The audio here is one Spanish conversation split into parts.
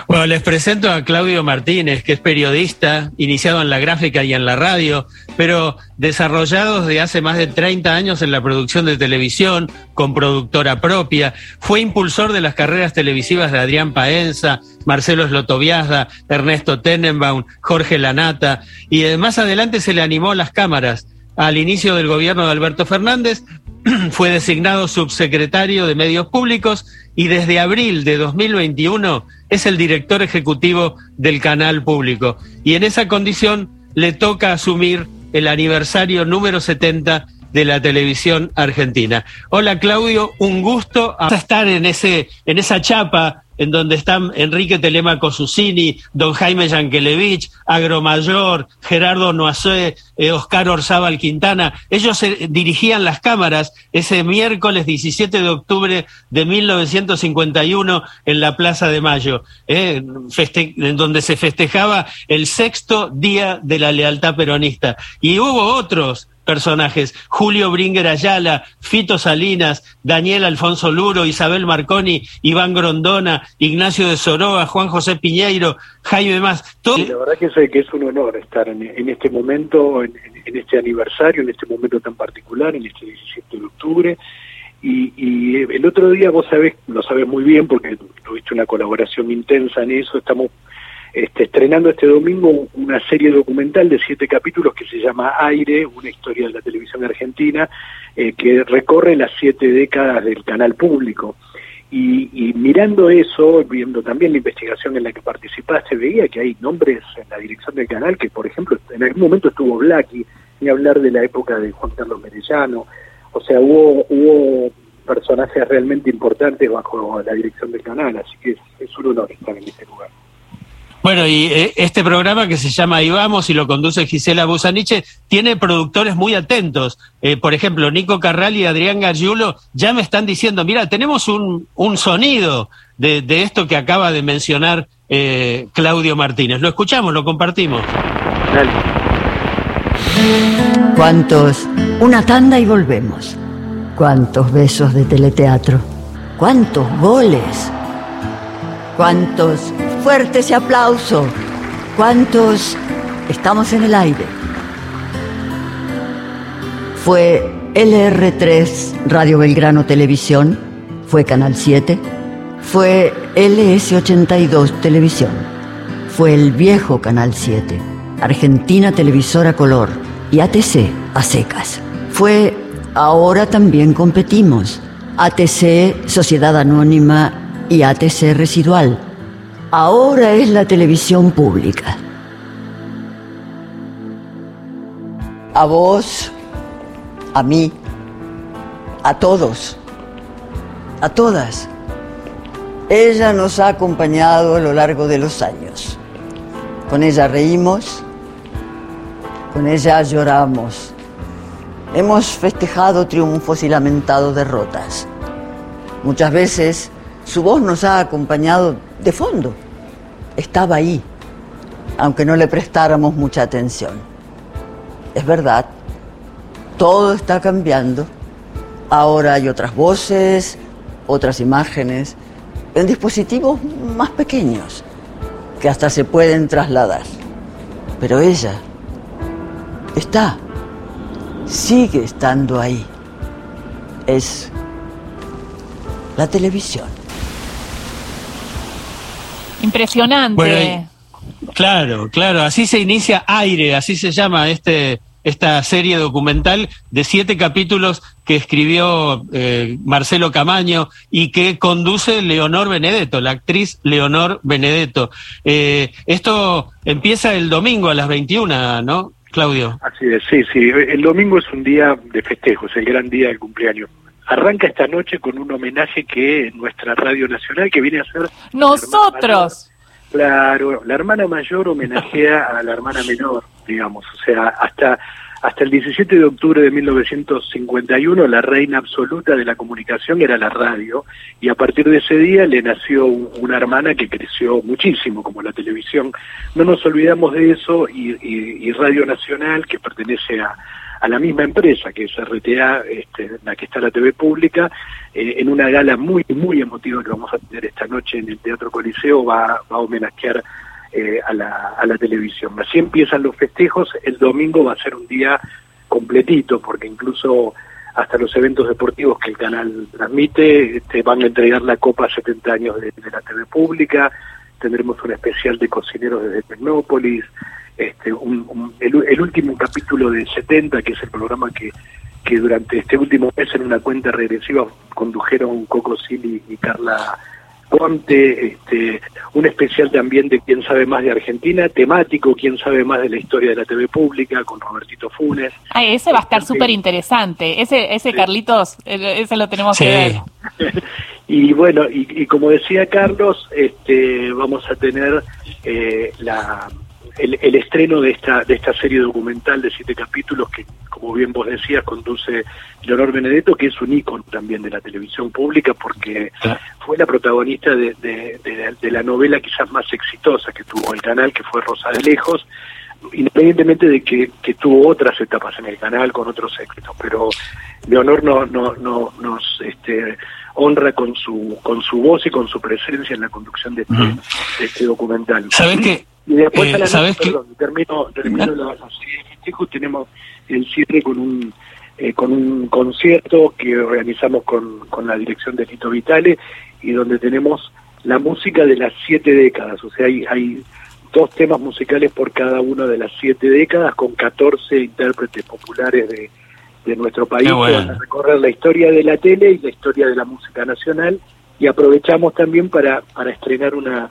Bueno, les presento a Claudio Martínez, que es periodista, iniciado en la gráfica y en la radio, pero desarrollado desde hace más de 30 años en la producción de televisión, con productora propia. Fue impulsor de las carreras televisivas de Adrián Paenza, Marcelo Slotoviazda, Ernesto Tenenbaum, Jorge Lanata, y más adelante se le animó a las cámaras. Al inicio del gobierno de Alberto Fernández, fue designado subsecretario de Medios Públicos y desde abril de 2021 es el director ejecutivo del Canal Público. Y en esa condición le toca asumir el aniversario número 70 de la televisión argentina. Hola Claudio, un gusto estar en esa chapa en donde están Enrique Telemaco Susini, don Jaime Yankelevich, Agromayor, Gerardo Noacé, Oscar Orzábal Quintana. Ellos dirigían las cámaras ese miércoles 17 de octubre de 1951 en la Plaza de Mayo, en donde se festejaba el 6º Día de la Lealtad Peronista. Y hubo otros personajes: Julio Bringuer Ayala, Fito Salinas, Daniel Alfonso Luro, Isabel Marconi, Iván Grondona, Ignacio de Soroa, Juan José Piñeiro, Jaime Más. Sí, la verdad que es un honor estar en este momento, en este aniversario, en este momento tan particular, en este 17 de octubre. Y el otro día, vos lo sabés muy bien porque tuviste una colaboración intensa en eso. Estamos estrenando este domingo una serie documental de 7 capítulos que se llama Aire, una historia de la televisión argentina, que recorre las 7 décadas del Canal Público. Y mirando eso, viendo también la investigación en la que participaste, veía que hay nombres en la dirección del canal que, por ejemplo, en algún momento estuvo Blackie, ni hablar de la época de Juan Carlos Merellano. O sea, hubo personajes realmente importantes bajo la dirección del canal, así que es un honor estar en este lugar. Bueno, y este programa que se llama Ahí Vamos y lo conduce Gisela Busaniche tiene productores muy atentos. Por ejemplo, Nico Carral y Adrián Gargiulo ya me están diciendo, mira, tenemos un sonido de esto que acaba de mencionar Claudio Martínez. Lo escuchamos, lo compartimos. Dale. ¿Cuántos? Una tanda y volvemos. ¿Cuántos besos de teleteatro? ¿Cuántos goles? ¿Cuántos fuerte ese aplauso? ¿Cuántos estamos en el aire? Fue LR3 Radio Belgrano Televisión, fue Canal 7, fue LS82 Televisión, fue el viejo Canal 7, Argentina Televisora Color y ATC a secas. Fue Ahora También Competimos, ATC Sociedad Anónima y ATC Residual. Ahora es la televisión pública. A vos, a mí, a todos, a todas. Ella nos ha acompañado a lo largo de los años. Con ella reímos, con ella lloramos. Hemos festejado triunfos y lamentado derrotas. Muchas veces su voz nos ha acompañado de fondo. Estaba ahí, aunque no le prestáramos mucha atención. Es verdad, todo está cambiando. Ahora hay otras voces, otras imágenes, en dispositivos más pequeños, que hasta se pueden trasladar. Pero ella sigue estando ahí. Es la televisión. Impresionante. Bueno, claro, así se inicia Aire, así se llama esta serie documental de 7 capítulos que escribió Marcelo Camaño y que conduce Leonor Benedetto, la actriz Leonor Benedetto. Esto empieza el domingo a las 21, ¿no, Claudio? Así es, sí. El domingo es un día de festejo, es el gran día del cumpleaños. Arranca esta noche con un homenaje que nuestra Radio Nacional, que viene a ser... ¡Nosotros! Claro, la hermana mayor homenajea a la hermana menor, digamos. O sea, hasta el 17 de octubre de 1951 la reina absoluta de la comunicación era la radio, y a partir de ese día le nació una hermana que creció muchísimo, como la televisión. No nos olvidamos de eso, y Radio Nacional, que pertenece a la misma empresa que es RTA, la que está la TV pública, en una gala muy muy emotiva que vamos a tener esta noche en el Teatro Coliseo, va a homenajear a la televisión. Así empiezan los festejos. El domingo va a ser un día completito, porque incluso hasta los eventos deportivos que el canal transmite van a entregar la Copa 70 años de la TV pública. Tendremos un especial de cocineros desde Tecnópolis, el último capítulo de 70, que es el programa que durante este último mes en una cuenta regresiva condujeron Coco Silly y Carla Conte, un especial también de Quién sabe más de Argentina, temático, Quién sabe más de la historia de la TV pública, con Robertito Funes. Ay, ese va a estar súper interesante, ese sí. Carlitos, ese lo tenemos que ver. Y bueno, y como decía Carlos, vamos a tener el estreno de esta serie documental de 7 capítulos que, como bien vos decías, conduce Leonor Benedetto, que es un ícono también de la televisión pública, porque fue la protagonista de la novela quizás más exitosa que tuvo el canal, que fue Rosa de Lejos, independientemente de que tuvo otras etapas en el canal con otros éxitos, pero Leonor nos honra con su voz y con su presencia en la conducción de este documental. ¿Sabés qué? Y después a la noche, termino la serie de festejos, tenemos el cierre con un concierto que organizamos con la dirección de Lito Vitale, y donde tenemos la música de las 7 décadas, o sea, hay 2 temas musicales por cada una de las 7 décadas, con 14 intérpretes populares de nuestro país, que van a recorrer la historia de la tele y la historia de la música nacional, y aprovechamos también para estrenar una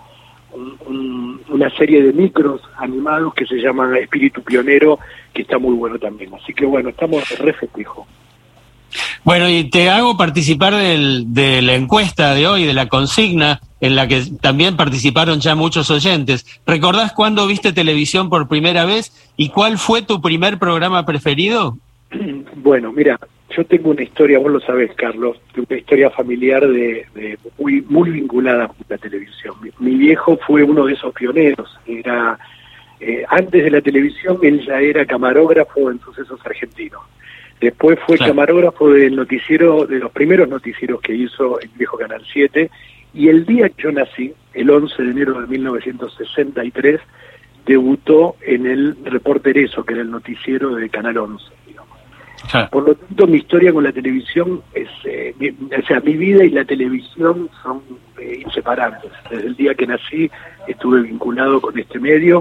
serie de micros animados que se llama Espíritu Pionero, que está muy bueno también. Así que bueno, estamos re festejo. Bueno, y te hago participar de la encuesta de hoy, de la consigna, en la que también participaron ya muchos oyentes. ¿Recordás cuándo viste televisión por primera vez y cuál fue tu primer programa preferido? Bueno, mira, yo tengo una historia, vos lo sabés, Carlos, una historia familiar muy vinculada con la televisión. Mi viejo fue uno de esos pioneros. Era antes de la televisión, él ya era camarógrafo en Sucesos Argentinos. Después fue camarógrafo del noticiero, de los primeros noticieros que hizo el viejo Canal 7, y el día que yo nací, el 11 de enero de 1963, debutó en el Reporter Eso, que era el noticiero de Canal 11, digamos. Por lo tanto, mi historia con la televisión es, mi vida y la televisión son inseparables. Desde el día que nací estuve vinculado con este medio.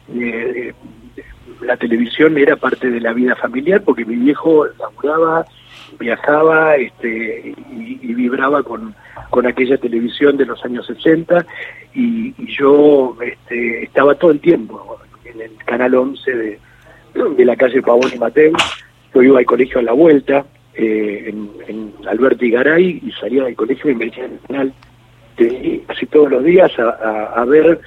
La televisión era parte de la vida familiar, porque mi viejo laburaba, viajaba y vibraba con aquella televisión de los años 60, y yo estaba todo el tiempo en el Canal 11 de la calle Pavón y Mateu. Yo iba al colegio a la vuelta, en Alberti y Garay, y salía del colegio y me metía en el canal casi todos los días a ver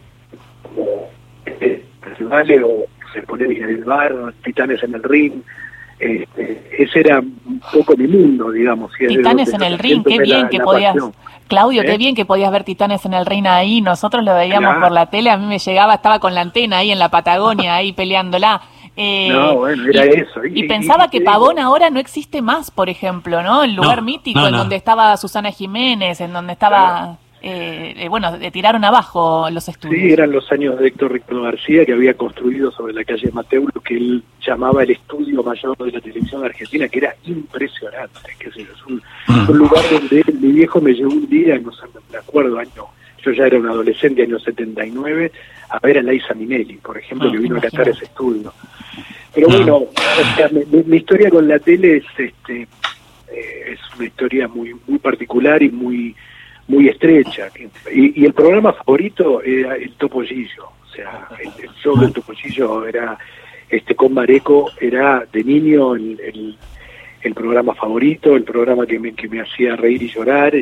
festivales o se poner en el bar, Titanes en el Ring. Ese era un poco mi mundo, digamos. Titanes en el Ring, qué bien que podías... Claudio, qué bien que podías ver Titanes en el Ring ahí. Nosotros lo veíamos por la tele, a mí me llegaba, estaba con la antena ahí en la Patagonia, ahí peleándola. No, bueno, era eso. Y pensaba que Pavón ahora no existe más, por ejemplo, ¿no? El lugar mítico en donde estaba Susana Jiménez, en donde estaba... tiraron abajo los estudios. Sí, eran los años de Héctor Ricardo García, que había construido sobre la calle Mateu lo que él llamaba el estudio mayor de la televisión argentina, que era impresionante. Es un lugar donde mi viejo me llevó un día, no sé, me acuerdo, yo ya era un adolescente, año 79, a ver a Laisa Minelli, por ejemplo, que vino a cantar ese estudio. Pero bueno, mi historia con la tele es una historia muy muy particular y muy estrecha, y el programa favorito era el Topo Gillo, o sea, el show del Topo Gillo era con Mareco, era de niño el programa favorito, el programa que me hacía reír y llorar,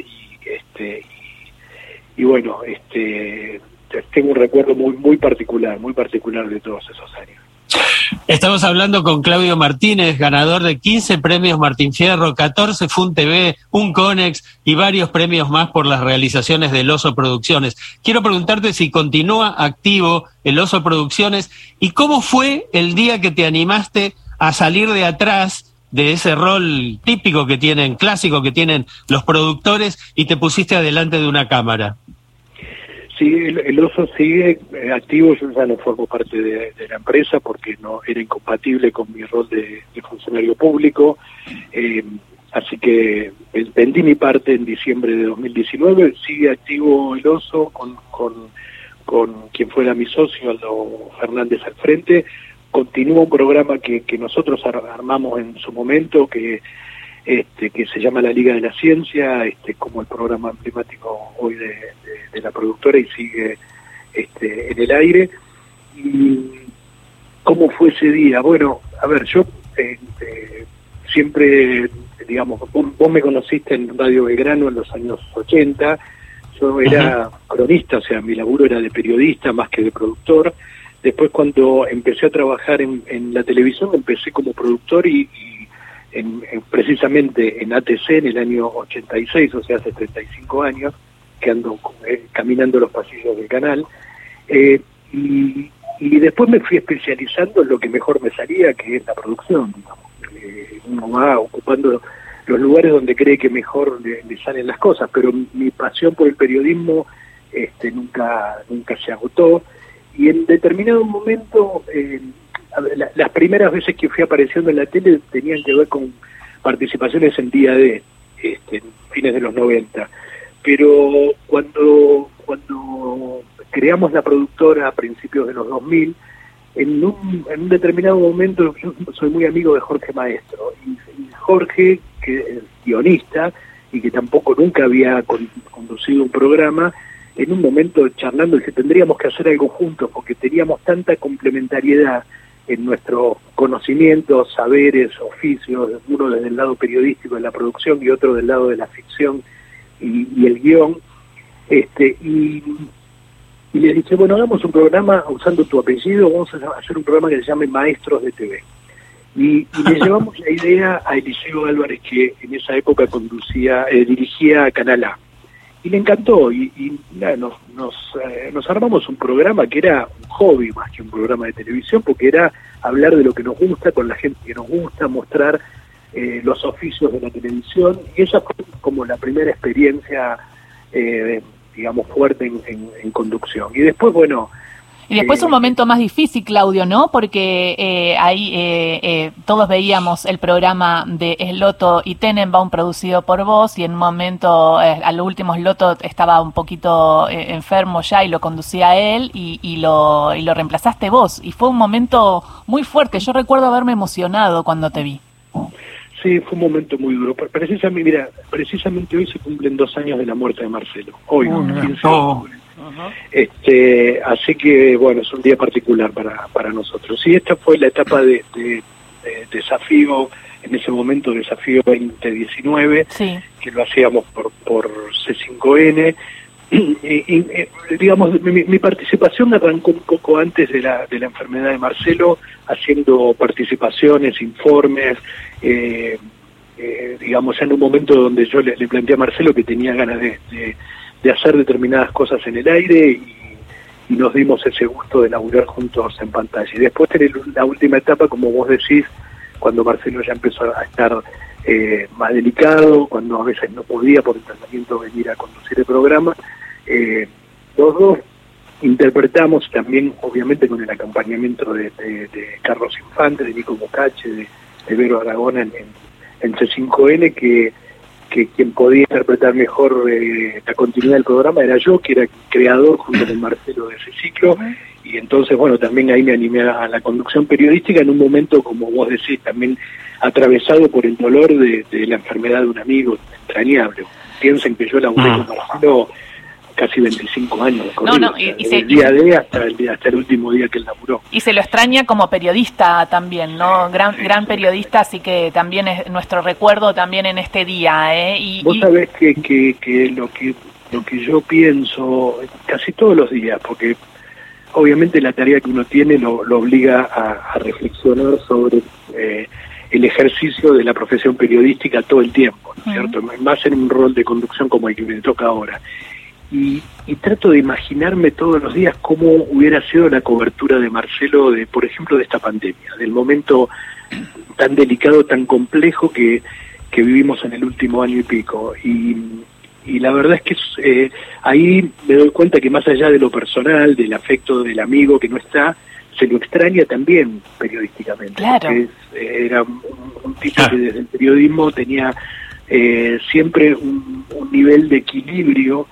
y bueno, tengo un recuerdo muy particular de todos esos años. Estamos hablando con Claudio Martínez, ganador de 15 premios Martín Fierro, 14 Fun TV, un Conex y varios premios más por las realizaciones del Oso Producciones. Quiero preguntarte si continúa activo el Oso Producciones y cómo fue el día que te animaste a salir de atrás de ese rol típico que tienen, clásico que tienen los productores, y te pusiste adelante de una cámara? Sí, el Oso sigue activo. Yo ya no formo parte de la empresa porque no era incompatible con mi rol de funcionario público, así que vendí mi parte en diciembre de 2019. Sigue activo el Oso con quien fuera mi socio, Aldo Fernández, al frente. Continúa un programa que nosotros armamos en su momento, que se llama La Liga de la Ciencia, como el programa emblemático hoy de la productora, y sigue en el aire. ¿Y cómo fue ese día? Bueno, a ver, yo siempre, digamos, vos me conociste en Radio Belgrano en los años 80, yo era cronista, o sea, mi laburo era de periodista más que de productor. Después, cuando empecé a trabajar en la televisión, empecé como productor y precisamente en ATC en el año 86, o sea, hace 35 años, que ando caminando los pasillos del canal, y después me fui especializando en lo que mejor me salía, que es la producción, digamos. Uno va ocupando los lugares donde cree que mejor le salen las cosas, pero mi pasión por el periodismo nunca se agotó, y en determinado momento... las primeras veces que fui apareciendo en la tele tenían que ver con participaciones en Día D, fines de los 90. Pero cuando creamos la productora a principios de los 2000, en un determinado momento, yo soy muy amigo de Jorge Maestro, y Jorge, que es guionista y que tampoco nunca había conducido un programa, en un momento charlando dice, tendríamos que hacer algo juntos porque teníamos tanta complementariedad en nuestros conocimientos, saberes, oficios, uno desde el lado periodístico de la producción y otro del lado de la ficción y el guión, y le dije, bueno, hagamos un programa usando tu apellido, vamos a hacer un programa que se llame Maestros de TV. Y le llevamos la idea a Eliseo Álvarez, que en esa época dirigía Canal A. Y le encantó, y nada, nos armamos un programa que era un hobby más que un programa de televisión, porque era hablar de lo que nos gusta, con la gente que nos gusta, mostrar los oficios de la televisión, y esa fue como la primera experiencia, digamos, fuerte en conducción. Y después, bueno... Y después un momento más difícil, Claudio, ¿no? Porque ahí todos veíamos el programa de Sloto y Tenenbaum producido por vos, y en un momento, a los últimos, Sloto estaba un poquito enfermo ya y lo conducía él, y lo reemplazaste vos. Y fue un momento muy fuerte. Yo recuerdo haberme emocionado cuando te vi. Sí, fue un momento muy duro. Precisamente hoy se cumplen 2 años de la muerte de Marcelo. Hoy, 15 de octubre. Así que bueno, es un día particular para nosotros. Y esta fue la etapa de desafío, en ese momento desafío 2019, sí, que lo hacíamos por C5N. Y digamos, mi participación arrancó un poco antes de la enfermedad de Marcelo, haciendo participaciones, informes, digamos, en un momento donde yo le planteé a Marcelo que tenía ganas de hacer determinadas cosas en el aire, y nos dimos ese gusto de laburar juntos en pantalla. Y después en la última etapa, como vos decís, cuando Marcelo ya empezó a estar más delicado, cuando a veces no podía por el tratamiento venir a conducir el programa, los dos interpretamos también, obviamente con el acompañamiento de Carlos Infante, de Nico Mocache, de Vero Aragona en C5N, que quien podía interpretar mejor la continuidad del programa era yo, que era creador junto con Marcelo de ese ciclo, y entonces, bueno, también ahí me animé a la conducción periodística en un momento, como vos decís, también atravesado por el dolor de la enfermedad de un amigo entrañable. Piensen que yo laburé con Marcelo casi 25 años. Desde el día de hasta el último día que él laburó. Y se lo extraña como periodista también, ¿no? Gran periodista, así que también es nuestro recuerdo también en este día, ¿eh? Vos sabés que lo que yo pienso casi todos los días, porque obviamente la tarea que uno tiene lo obliga a reflexionar sobre el ejercicio de la profesión periodística todo el tiempo, ¿no es cierto? Más en un rol de conducción como el que me toca ahora. y trato de imaginarme todos los días cómo hubiera sido la cobertura de Marcelo, por ejemplo, de esta pandemia, del momento tan delicado, tan complejo que vivimos en el último año y pico. Y la verdad es que ahí me doy cuenta que más allá de lo personal, del afecto del amigo que no está, se lo extraña también periodísticamente. Claro. Era un tipo que desde el periodismo tenía siempre un nivel de equilibrio,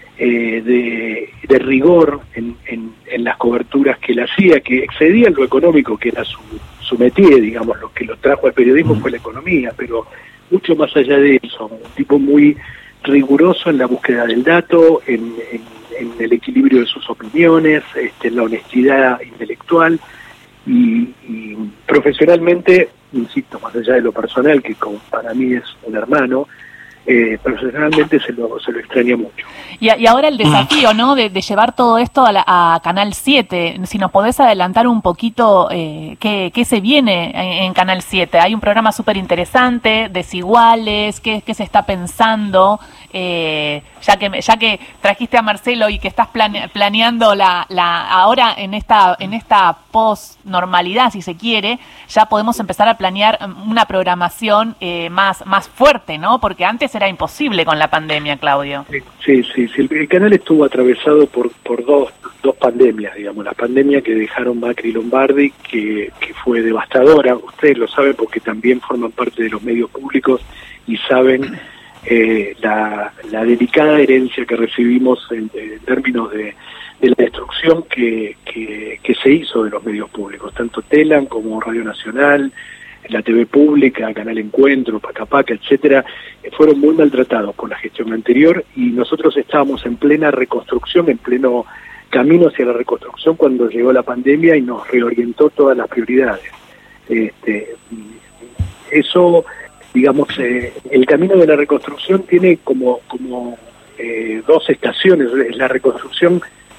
de rigor en las coberturas que él hacía, que excedían lo económico, que era su métier, digamos. Lo que lo trajo al periodismo fue la economía, pero mucho más allá de eso, un tipo muy riguroso en la búsqueda del dato, en el equilibrio de sus opiniones, en la honestidad intelectual, y profesionalmente, insisto, más allá de lo personal, que para mí es un hermano, profesionalmente se lo extraña mucho. Y ahora el desafío, ¿no? De llevar todo esto a Canal 7. Si nos podés adelantar un poquito qué se viene en Canal 7. Hay un programa súper interesante, Desiguales, qué se está pensando, ya que trajiste a Marcelo y que estás planeando ahora en esta post-normalidad, si se quiere, ya podemos empezar a planear una programación más fuerte, ¿no? Porque antes era imposible con la pandemia, Claudio. Sí. El canal estuvo atravesado por dos pandemias, digamos. La pandemia que dejaron Macri y Lombardi, que fue devastadora. Ustedes lo saben porque también forman parte de los medios públicos y saben la delicada herencia que recibimos en términos de la destrucción que se hizo de los medios públicos, tanto Telam como Radio Nacional, la TV pública, Canal Encuentro, Pacapaca, etcétera, fueron muy maltratados por la gestión anterior, y nosotros estábamos en plena reconstrucción, en pleno camino hacia la reconstrucción cuando llegó la pandemia y nos reorientó todas las prioridades. Eso, digamos, el camino de la reconstrucción tiene como dos estaciones. La reconstrucción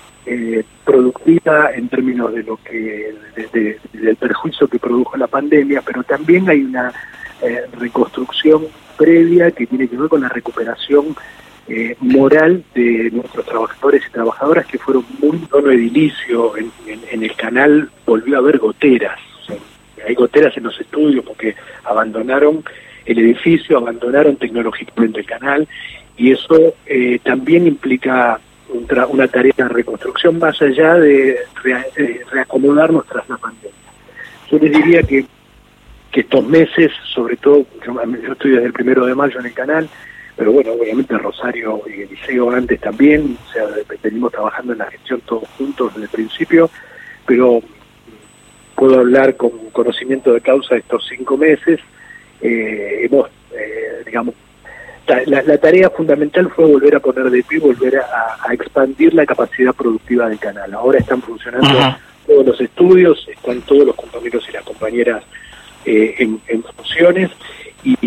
productiva en términos de lo que del perjuicio que produjo la pandemia, pero también hay una reconstrucción previa que tiene que ver con la recuperación moral de nuestros trabajadores y trabajadoras, que fueron muy tono edilicio. En el canal volvió a haber goteras, o sea, hay goteras en los estudios porque abandonaron el edificio, abandonaron tecnológicamente el canal, y eso también implica una tarea de reconstrucción más allá de reacomodarnos tras la pandemia. Yo les diría que estos meses, sobre todo, yo estoy desde el 1 de mayo en el canal, pero bueno, obviamente Rosario y Eliseo antes también, o sea, venimos trabajando en la gestión todos juntos desde el principio, pero puedo hablar con conocimiento de causa de estos 5 meses. Hemos, digamos, la tarea fundamental fue volver a poner de pie, volver a expandir la capacidad productiva del canal. Ahora están funcionando todos los estudios, están todos los compañeros y las compañeras en funciones, y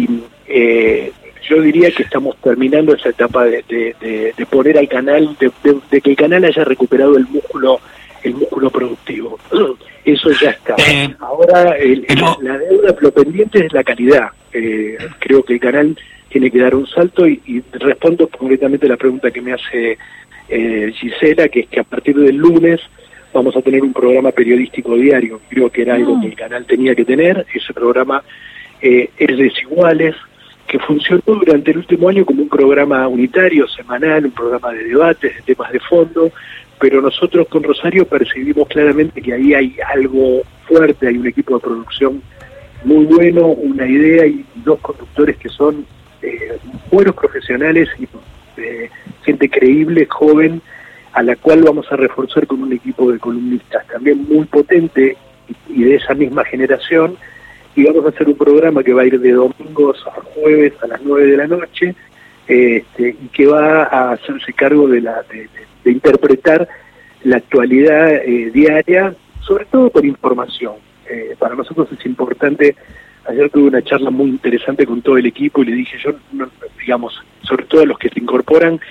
yo diría que estamos terminando esa etapa de poner al canal, de que el canal haya recuperado el músculo productivo. Eso ya está. Ahora la deuda, lo pendiente es la calidad. Creo que el canal tiene que dar un salto, y respondo concretamente a la pregunta que me hace Gisela, que es que a partir del lunes vamos a tener un programa periodístico diario. Creo que era algo que el canal tenía que tener. Ese programa es Desiguales, que funcionó durante el último año como un programa unitario, semanal, un programa de debates, de temas de fondo, pero nosotros con Rosario percibimos claramente que ahí hay algo fuerte, hay un equipo de producción muy bueno, una idea y 2 conductores que son buenos profesionales y gente creíble, joven, a la cual vamos a reforzar con un equipo de columnistas también muy potente y de esa misma generación, y vamos a hacer un programa que va a ir de domingos a jueves a las 9 de la noche, y que va a hacerse cargo de interpretar la actualidad diaria, sobre todo por información. Para nosotros es importante. Ayer tuve una charla muy interesante con todo el equipo y le dije, digamos, sobre todo a los que se incorporan,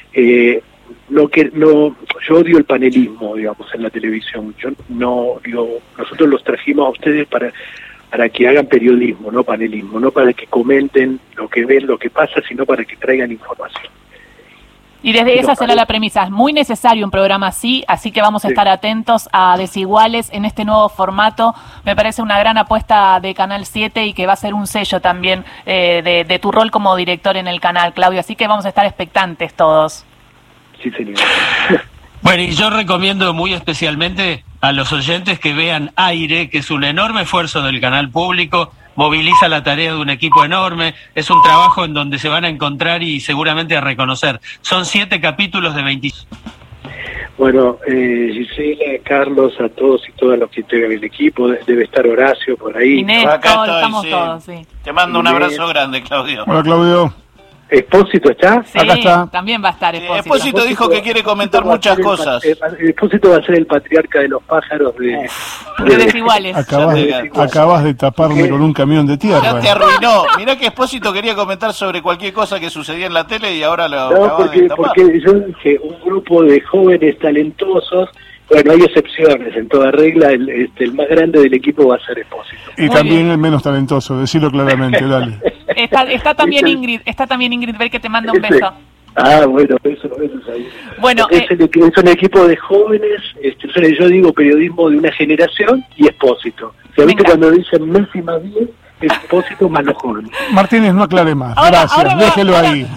yo odio el panelismo, digamos, en la televisión. Nosotros los trajimos a ustedes para que hagan periodismo, no panelismo, no para que comenten lo que ven, lo que pasa, sino para que traigan información. Y desde esa será la premisa. Es muy necesario un programa así que vamos a estar atentos a Desiguales en este nuevo formato. Me parece una gran apuesta de Canal 7 y que va a ser un sello también de tu rol como director en el canal, Claudio. Así que vamos a estar expectantes todos. Sí, señor. Bueno, y yo recomiendo muy especialmente a los oyentes que vean Aire, que es un enorme esfuerzo del canal público, moviliza la tarea de un equipo enorme, es un trabajo en donde se van a encontrar y seguramente a reconocer. Son 7 capítulos de 20. Bueno, Gisela, Carlos, a todos y todas los que integran el equipo, debe estar Horacio por ahí. Inés, estamos todos, sí. Te mando un abrazo grande, Claudio. Hola, Claudio. ¿Espósito está? Sí, acá está. También va a estar Espósito. Espósito dijo que quiere comentar muchas cosas. Espósito va a ser el patriarca de los pájaros de Desiguales. Acabas de taparme con un camión de tierra. Ya te arruinó. Mirá que Espósito quería comentar sobre cualquier cosa que sucedía en la tele y ahora lo acabas de tapar. Porque yo dije, un grupo de jóvenes talentosos, bueno, hay excepciones, en toda regla, el más grande del equipo va a ser Espósito. Y también el menos talentoso, decilo claramente, dale. Está también Ingrid, ver que te manda un beso. Bueno, eso es ahí. Bueno, es un equipo de jóvenes, yo digo periodismo de una generación y Espósito. ¿Se viste cuando dicen Messi más 10? Espósito más los jóvenes. Martínez, no aclare más. Gracias, déjelo ahí.